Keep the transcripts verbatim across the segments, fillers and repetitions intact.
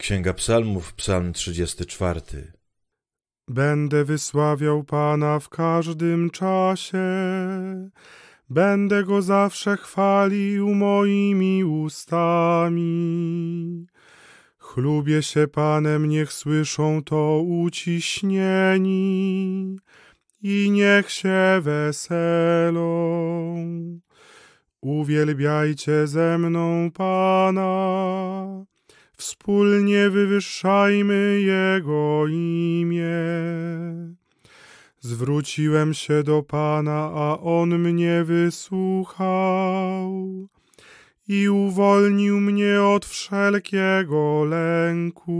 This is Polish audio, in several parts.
Księga Psalmów, psalm trzydziesty czwarty. Będę wysławiał Pana w każdym czasie, będę Go zawsze chwalił moimi ustami. Chlubię się Panem, niech słyszą to uciśnieni i niech się weselą. Uwielbiajcie ze mną Pana, wspólnie wywyższajmy Jego imię. Zwróciłem się do Pana, a On mnie wysłuchał i uwolnił mnie od wszelkiego lęku.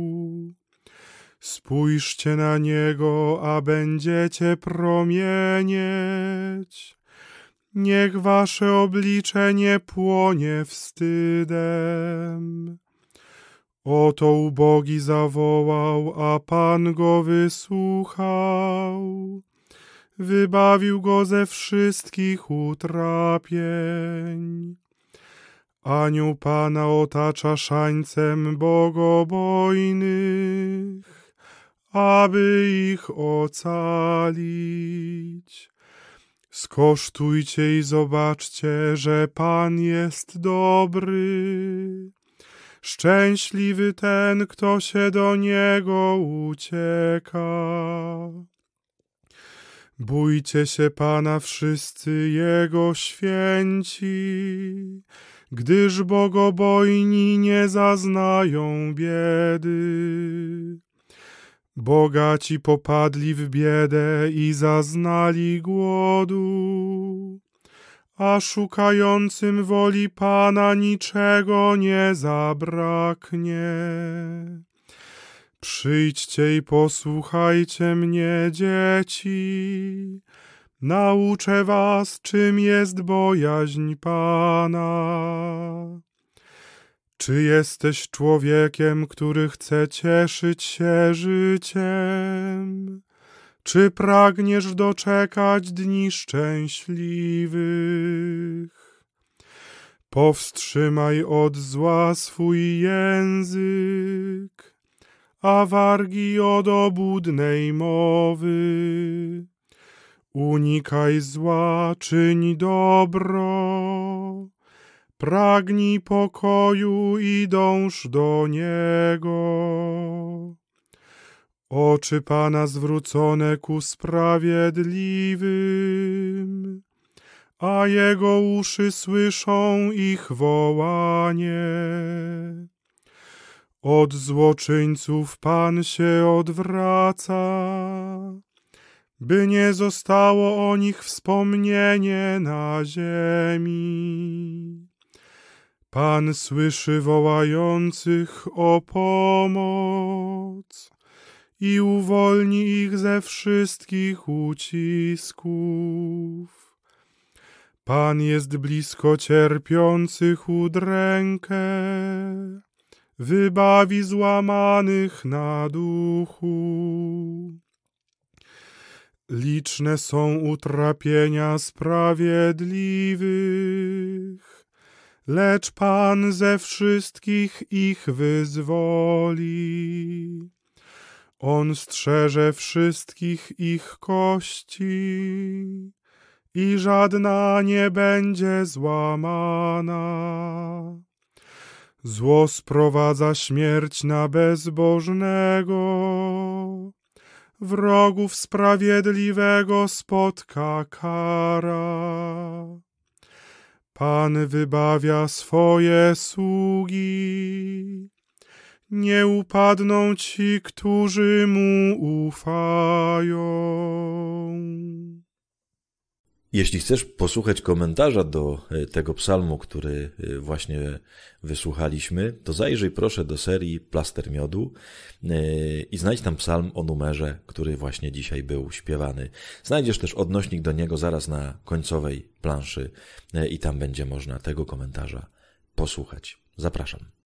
Spójrzcie na Niego, a będziecie promienieć. Niech wasze oblicze nie płonie wstydem. Oto ubogi zawołał, a Pan go wysłuchał. Wybawił go ze wszystkich utrapień. Anioł Pana otacza szańcem bogobojnych, aby ich ocalić. Skosztujcie i zobaczcie, że Pan jest dobry. Szczęśliwy ten, kto się do Niego ucieka. Bójcie się Pana wszyscy Jego święci, gdyż bogobojni nie zaznają biedy. Bogaci popadli w biedę i zaznali głodu, a szukającym woli Pana niczego nie zabraknie. Przyjdźcie i posłuchajcie mnie, dzieci, nauczę was, czym jest bojaźń Pana. Czy jesteś człowiekiem, który chce cieszyć się życiem? Czy pragniesz doczekać dni szczęśliwych? Powstrzymaj od zła swój język, a wargi od obłudnej mowy. Unikaj zła, czyń dobro. Pragnij pokoju i dąż do niego. Oczy Pana zwrócone ku sprawiedliwym, a Jego uszy słyszą ich wołanie. Od złoczyńców Pan się odwraca, by nie zostało o nich wspomnienie na ziemi. Pan słyszy wołających o pomoc i uwolni ich ze wszystkich ucisków. Pan jest blisko cierpiących udrękę, wybawi złamanych na duchu. Liczne są utrapienia sprawiedliwych, lecz Pan ze wszystkich ich wyzwoli. On strzeże wszystkich ich kości i żadna nie będzie złamana. Zło sprowadza śmierć na bezbożnego, wrogów sprawiedliwego spotka kara. Pan wybawia swoje sługi, nie upadną ci, którzy mu ufają. Jeśli chcesz posłuchać komentarza do tego psalmu, który właśnie wysłuchaliśmy, to zajrzyj proszę do serii Plaster Miodu i znajdź tam psalm o numerze, który właśnie dzisiaj był śpiewany. Znajdziesz też odnośnik do niego zaraz na końcowej planszy i tam będzie można tego komentarza posłuchać. Zapraszam.